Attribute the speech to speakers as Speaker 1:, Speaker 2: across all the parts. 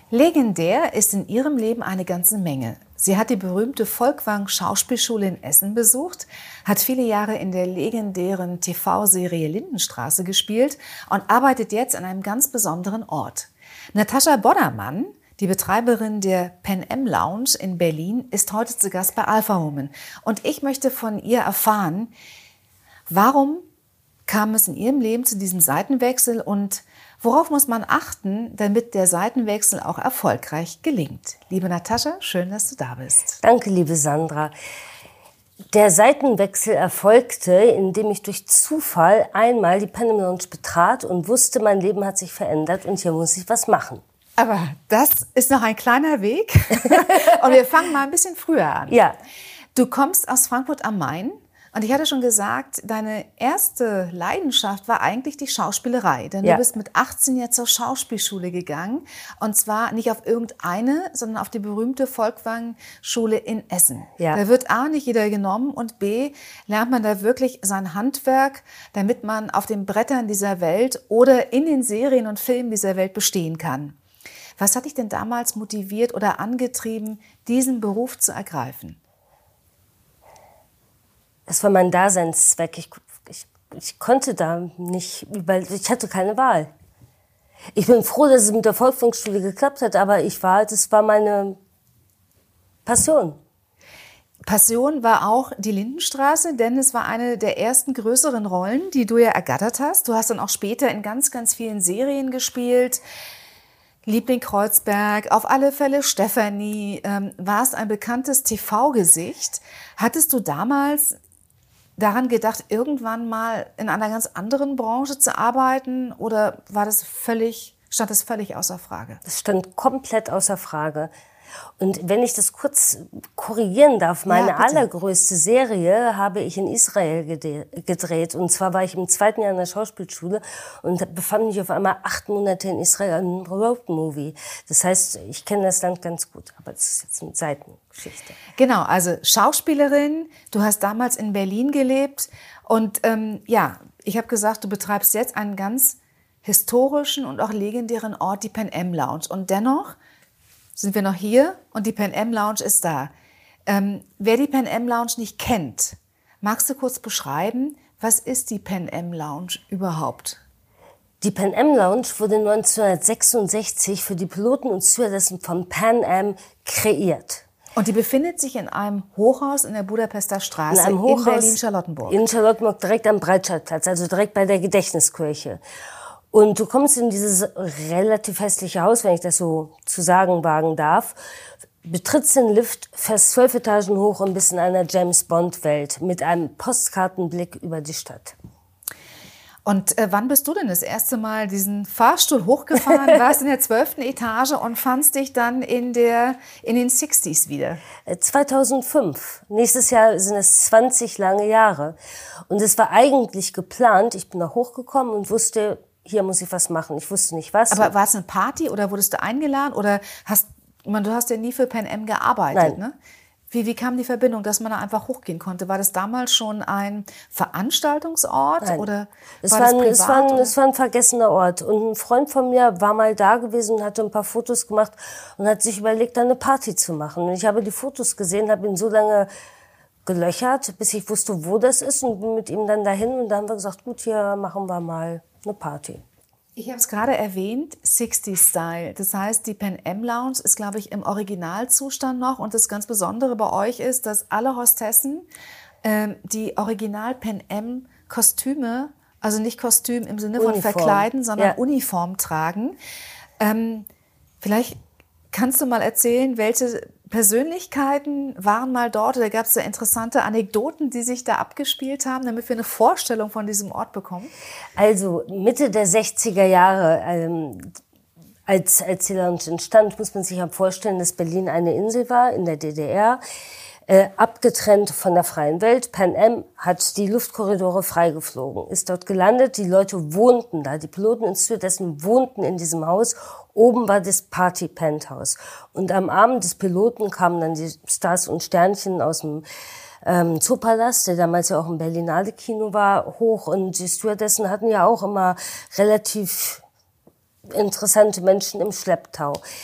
Speaker 1: Legendär ist in ihrem Leben eine ganze Menge. Sie hat die berühmte Folkwang Schauspielschule in Essen besucht, hat viele Jahre in der legendären TV-Serie Lindenstraße gespielt und arbeitet jetzt an einem ganz besonderen Ort. Natascha Boddermann, die Betreiberin der Pan Am Lounge in Berlin, ist heute zu Gast bei Alpha Woman. Und ich möchte von ihr erfahren, warum kam es in ihrem Leben zu diesem Seitenwechsel und worauf muss man achten, damit der Seitenwechsel auch erfolgreich gelingt? Liebe Natascha, schön, dass du da bist.
Speaker 2: Danke, liebe Sandra. Der Seitenwechsel erfolgte, indem ich durch Zufall einmal die Pan Am Lounge betrat und wusste, mein Leben hat sich verändert und hier muss ich was machen.
Speaker 1: Aber das ist noch ein kleiner Weg und wir fangen mal ein bisschen früher an.
Speaker 2: Ja.
Speaker 1: Du kommst aus Frankfurt am Main. Und ich hatte schon gesagt, deine erste Leidenschaft war eigentlich die Schauspielerei. Denn du bist mit 18 ja zur Schauspielschule gegangen. Und zwar nicht auf irgendeine, sondern auf die berühmte Folkwang-Schule in Essen.
Speaker 2: Ja.
Speaker 1: Da wird A, nicht jeder genommen und B, lernt man da wirklich sein Handwerk, damit man auf den Brettern dieser Welt oder in den Serien und Filmen dieser Welt bestehen kann. Was hat dich denn damals motiviert oder angetrieben, diesen Beruf zu ergreifen?
Speaker 2: Das war mein Daseinszweck. Ich konnte da nicht, weil ich hatte keine Wahl. Ich bin froh, dass es mit der Folkwang-Schule geklappt hat, aber das war meine Passion.
Speaker 1: Passion war auch die Lindenstraße, denn es war eine der ersten größeren Rollen, die du ja ergattert hast. Du hast dann auch später in ganz, ganz vielen Serien gespielt. Liebling Kreuzberg, auf alle Fälle Stefanie, warst ein bekanntes TV-Gesicht. Hattest du damals daran gedacht, irgendwann mal in einer ganz anderen Branche zu arbeiten oder stand das völlig außer Frage?
Speaker 2: Das stand komplett außer Frage. Und wenn ich das kurz korrigieren darf, meine allergrößte Serie habe ich in Israel gedreht. Und zwar war ich im 2. Jahr in der Schauspielschule und befand mich auf einmal 8 Monate in Israel an einem Roadmovie. Das heißt, ich kenne das Land ganz gut, aber das ist jetzt eine Seitengeschichte.
Speaker 1: Genau, also Schauspielerin, du hast damals in Berlin gelebt und ich habe gesagt, du betreibst jetzt einen ganz historischen und auch legendären Ort, die Pan Am Lounge. Und dennoch sind wir noch hier und die Pan Am Lounge ist da. Wer die Pan Am Lounge nicht kennt, magst du kurz beschreiben, was ist die Pan Am Lounge überhaupt?
Speaker 2: Die Pan Am Lounge wurde 1966 für die Piloten und Stewardessen von Pan Am kreiert.
Speaker 1: Und die befindet sich in einem Hochhaus in der Budapester Straße in Berlin-Charlottenburg.
Speaker 2: In Charlottenburg, direkt am Breitscheidplatz, also direkt bei der Gedächtniskirche. Und du kommst in dieses relativ hässliche Haus, wenn ich das so zu sagen wagen darf, betrittst den Lift, fährst 12 Etagen hoch und bist in einer James-Bond-Welt mit einem Postkartenblick über die Stadt.
Speaker 1: Und wann bist du denn das erste Mal diesen Fahrstuhl hochgefahren, warst in der 12. Etage und fandst dich dann in den 60s wieder?
Speaker 2: 2005. Nächstes Jahr sind es 20 lange Jahre. Und es war eigentlich geplant, ich bin da hochgekommen und wusste, hier muss ich was machen. Ich wusste nicht was.
Speaker 1: Aber war es eine Party oder wurdest du eingeladen? Oder du hast ja nie für Pan Am gearbeitet,
Speaker 2: Nein.
Speaker 1: Ne? Wie kam die Verbindung, dass man da einfach hochgehen konnte? War das damals schon ein Veranstaltungsort?
Speaker 2: Nein.
Speaker 1: Oder
Speaker 2: Es
Speaker 1: war
Speaker 2: war ein vergessener Ort. Und ein Freund von mir war mal da gewesen und hatte ein paar Fotos gemacht und hat sich überlegt, da eine Party zu machen. Und ich habe die Fotos gesehen, habe ihn so lange gelöchert, bis ich wusste, wo das ist und bin mit ihm dann dahin. Und dann haben wir gesagt, gut, hier machen wir mal eine Party.
Speaker 1: Ich habe es gerade erwähnt, 60s Style. Das heißt, die Pan Am Lounge ist, glaube ich, im Originalzustand noch. Und das ganz Besondere bei euch ist, dass alle Hostessen die Original Pan Am Kostüme, also nicht Kostüm im Sinne von verkleiden, sondern Uniform tragen. Vielleicht kannst du mal erzählen, welche Persönlichkeiten waren mal dort oder gab es da interessante Anekdoten, die sich da abgespielt haben, damit wir eine Vorstellung von diesem Ort bekommen?
Speaker 2: Also Mitte der 60er Jahre, als die Lounge entstand, muss man sich ja vorstellen, dass Berlin eine Insel war in der DDR, abgetrennt von der freien Welt. Pan Am hat die Luftkorridore freigeflogen, ist dort gelandet, die Leute wohnten da, die Piloten und Stewardessen wohnten in diesem Haus. Oben war das Party-Penthouse. Und am Abend des Piloten kamen dann die Stars und Sternchen aus dem Zoopalast, der damals ja auch im Berlinale Kino war, hoch. Und die Stewardessen hatten ja auch immer relativ interessante Menschen im Schlepptau.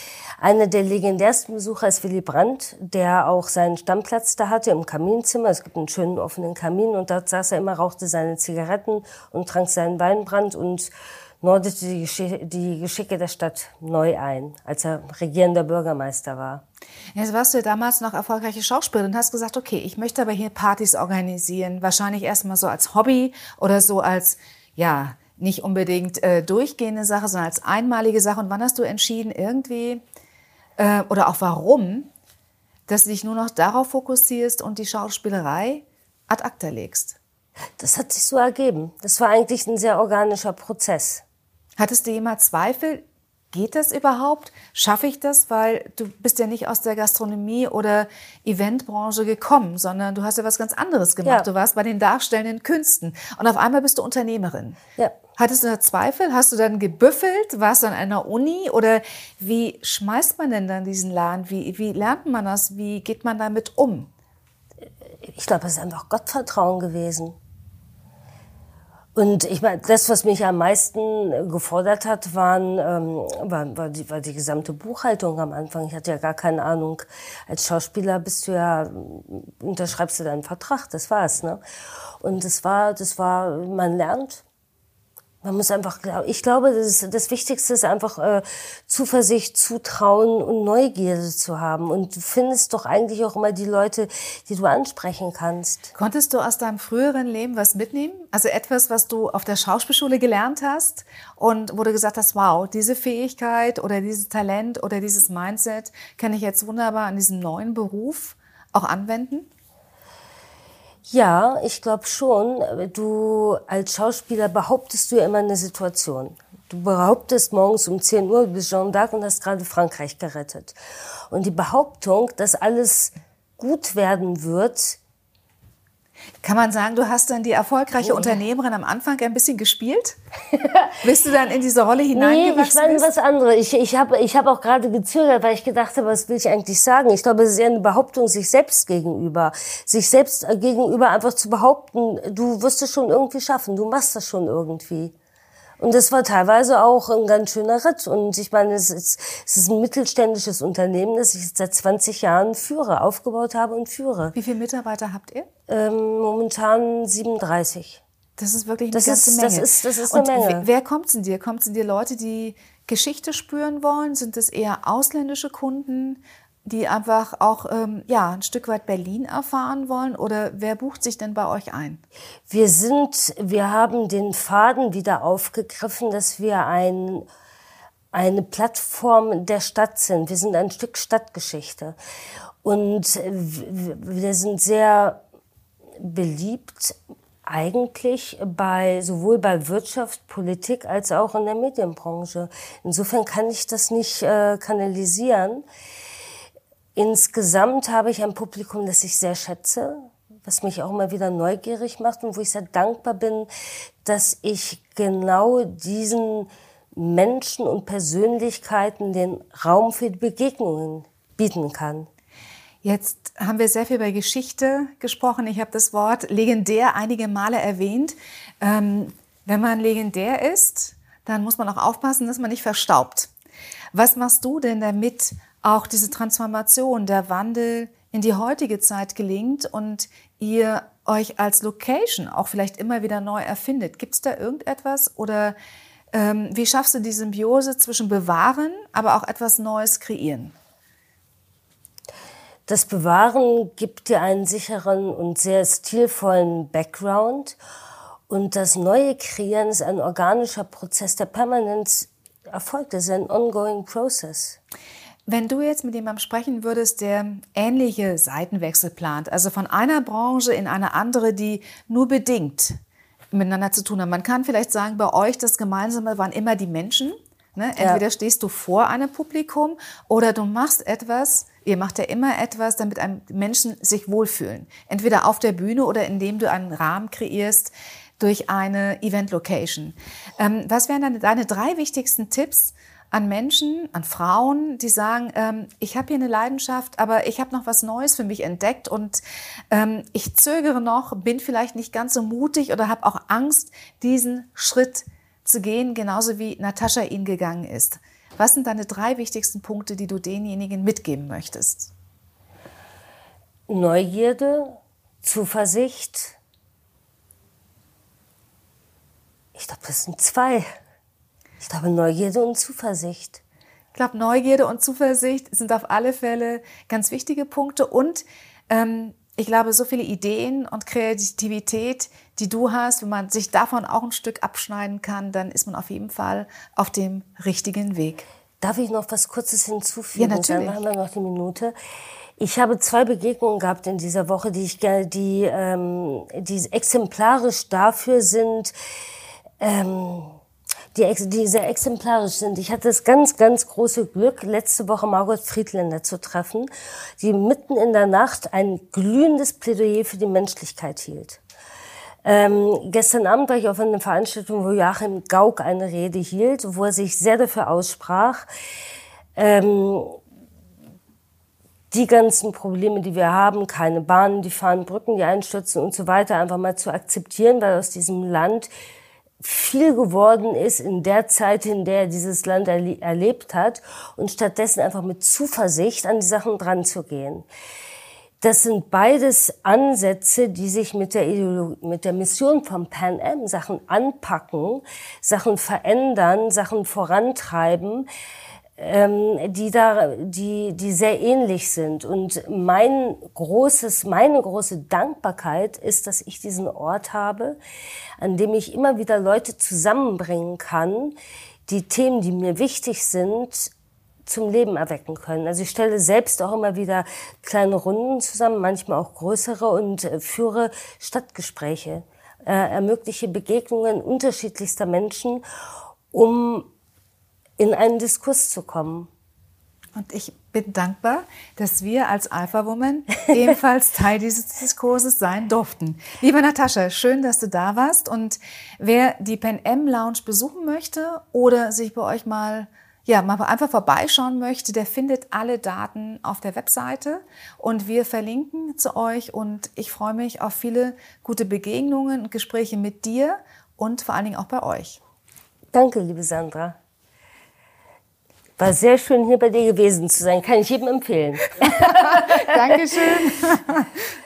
Speaker 2: Einer der legendärsten Besucher ist Willy Brandt, der auch seinen Stammplatz da hatte im Kaminzimmer. Es gibt einen schönen offenen Kamin und dort saß er immer, rauchte seine Zigaretten und trank seinen Weinbrand und nordete die Geschicke der Stadt neu ein, als er regierender Bürgermeister war.
Speaker 1: Jetzt warst du ja damals noch erfolgreiche Schauspielerin und hast gesagt, okay, ich möchte aber hier Partys organisieren. Wahrscheinlich erstmal so als Hobby oder so als, ja, nicht unbedingt durchgehende Sache, sondern als einmalige Sache. Und wann hast du entschieden, irgendwie, oder auch warum, dass du dich nur noch darauf fokussierst und die Schauspielerei ad acta legst?
Speaker 2: Das hat sich so ergeben. Das war eigentlich ein sehr organischer Prozess.
Speaker 1: Hattest du jemals Zweifel? Geht das überhaupt? Schaffe ich das? Weil du bist ja nicht aus der Gastronomie oder Eventbranche gekommen, sondern du hast ja was ganz anderes gemacht. Ja. Du warst bei den darstellenden Künsten und auf einmal bist du Unternehmerin.
Speaker 2: Ja.
Speaker 1: Hattest du da Zweifel? Hast du dann gebüffelt? Warst du an einer Uni? Oder wie schmeißt man denn dann diesen Laden? Wie lernt man das? Wie geht man damit um?
Speaker 2: Ich glaube, es ist einfach Gottvertrauen gewesen. Und ich meine, das, was mich am meisten gefordert hat, war die gesamte Buchhaltung am Anfang. Ich hatte ja gar keine Ahnung. Als Schauspieler unterschreibst du deinen Vertrag, das war's, ne? Und man lernt. Man muss einfach, ich glaube, das Wichtigste ist einfach Zuversicht, Zutrauen und Neugierde zu haben. Und du findest doch eigentlich auch immer die Leute, die du ansprechen kannst.
Speaker 1: Konntest du aus deinem früheren Leben was mitnehmen? Also etwas, was du auf der Schauspielschule gelernt hast und wo du gesagt hast, wow, diese Fähigkeit oder dieses Talent oder dieses Mindset kann ich jetzt wunderbar an diesem neuen Beruf auch anwenden?
Speaker 2: Ja, ich glaube schon. Du als Schauspieler behauptest du ja immer eine Situation. Du behauptest morgens um 10 Uhr, du bist Jeanne d'Arc und hast gerade Frankreich gerettet. Und die Behauptung, dass alles gut werden wird.
Speaker 1: Kann man sagen, du hast dann die erfolgreiche Unternehmerin am Anfang ein bisschen gespielt? Bist du dann in diese Rolle hineingewachsen?
Speaker 2: Nee, ich meine was anderes. Ich hab auch gerade gezögert, weil ich gedacht habe, was will ich eigentlich sagen? Ich glaube, es ist eher eine Behauptung sich selbst gegenüber. Sich selbst gegenüber einfach zu behaupten, du wirst es schon irgendwie schaffen, du machst das schon irgendwie. Und das war teilweise auch ein ganz schöner Ritt. Und ich meine, es ist ein mittelständisches Unternehmen, das ich seit 20 Jahren aufgebaut habe und führe.
Speaker 1: Wie viele Mitarbeiter habt ihr?
Speaker 2: Momentan 37.
Speaker 1: Das ist wirklich eine ganze Menge.
Speaker 2: Das ist eine Menge.
Speaker 1: Wer kommt zu dir? Kommt zu dir Leute, die Geschichte spüren wollen? Sind es eher ausländische Kunden, die einfach auch ein Stück weit Berlin erfahren wollen? Oder wer bucht sich denn bei euch ein?
Speaker 2: Wir haben den Faden wieder aufgegriffen, dass wir eine Plattform der Stadt sind. Wir sind ein Stück Stadtgeschichte. Und wir sind sehr beliebt eigentlich sowohl bei Wirtschaft, Politik als auch in der Medienbranche. Insofern kann ich das nicht kanalisieren. Insgesamt habe ich ein Publikum, das ich sehr schätze, was mich auch immer wieder neugierig macht und wo ich sehr dankbar bin, dass ich genau diesen Menschen und Persönlichkeiten den Raum für die Begegnungen bieten kann.
Speaker 1: Jetzt haben wir sehr viel über Geschichte gesprochen. Ich habe das Wort legendär einige Male erwähnt. Wenn man legendär ist, dann muss man auch aufpassen, dass man nicht verstaubt. Was machst du denn, damit auch diese Transformation, der Wandel in die heutige Zeit gelingt und ihr euch als Location auch vielleicht immer wieder neu erfindet? Gibt es da irgendetwas oder wie schaffst du die Symbiose zwischen bewahren, aber auch etwas Neues kreieren?
Speaker 2: Das Bewahren gibt dir einen sicheren und sehr stilvollen Background und das neue Kreieren ist ein organischer Prozess, der permanent erfolgt. Das ist ein ongoing process.
Speaker 1: Wenn du jetzt mit jemandem sprechen würdest, der ähnliche Seitenwechsel plant, also von einer Branche in eine andere, die nur bedingt miteinander zu tun haben. Man kann vielleicht sagen, bei euch das Gemeinsame waren immer die Menschen. Ne? Entweder stehst du vor einem Publikum oder du machst etwas, ihr macht ja immer etwas, damit Menschen sich wohlfühlen. Entweder auf der Bühne oder indem du einen Rahmen kreierst durch eine Event-Location. Was wären dann deine 3 wichtigsten Tipps an Menschen, an Frauen, die sagen, ich habe hier eine Leidenschaft, aber ich habe noch was Neues für mich entdeckt und ich zögere noch, bin vielleicht nicht ganz so mutig oder habe auch Angst, diesen Schritt zu gehen, genauso wie Natascha ihn gegangen ist. Was sind deine 3 wichtigsten Punkte, die du denjenigen mitgeben möchtest?
Speaker 2: Neugierde, Zuversicht. Ich glaube, das sind 2. Ich glaube, Neugierde und Zuversicht.
Speaker 1: Ich glaube, Neugierde und Zuversicht sind auf alle Fälle ganz wichtige Punkte. Und ich glaube, so viele Ideen und Kreativität, die du hast, wenn man sich davon auch ein Stück abschneiden kann, dann ist man auf jeden Fall auf dem richtigen Weg.
Speaker 2: Darf ich noch was Kurzes hinzufügen?
Speaker 1: Ja, natürlich.
Speaker 2: Dann haben wir noch die Minute. Ich habe 2 Begegnungen gehabt in dieser Woche, die exemplarisch dafür sind, die sehr exemplarisch sind. Ich hatte das ganz, ganz große Glück, letzte Woche Margot Friedländer zu treffen, die mitten in der Nacht ein glühendes Plädoyer für die Menschlichkeit hielt. Gestern Abend war ich auf einer Veranstaltung, wo Joachim Gauck eine Rede hielt, wo er sich sehr dafür aussprach, die ganzen Probleme, die wir haben, keine Bahnen, die fahren, Brücken, die einstürzen und so weiter, einfach mal zu akzeptieren, weil aus diesem Land viel geworden ist in der Zeit, in der er dieses Land erlebt hat, und stattdessen einfach mit Zuversicht an die Sachen dran zu gehen. Das sind beides Ansätze, die sich mit der Mission von Pan Am Sachen anpacken, Sachen verändern, Sachen vorantreiben, die sehr ähnlich sind. Und meine große Dankbarkeit ist, dass ich diesen Ort habe, an dem ich immer wieder Leute zusammenbringen kann, die Themen, die mir wichtig sind, zum Leben erwecken können. Also ich stelle selbst auch immer wieder kleine Runden zusammen, manchmal auch größere, und führe Stadtgespräche, ermögliche Begegnungen unterschiedlichster Menschen, um in einen Diskurs zu kommen.
Speaker 1: Und ich bin dankbar, dass wir als Alpha Woman ebenfalls Teil dieses Diskurses sein durften. Liebe Natascha, schön, dass du da warst. Und wer die Pan Am Lounge besuchen möchte oder sich bei euch mal einfach vorbeischauen möchte, der findet alle Daten auf der Webseite. Und wir verlinken zu euch. Und ich freue mich auf viele gute Begegnungen und Gespräche mit dir und vor allen Dingen auch bei euch.
Speaker 2: Danke, liebe Sandra. War sehr schön, hier bei dir gewesen zu sein. Kann ich jedem empfehlen.
Speaker 1: Dankeschön.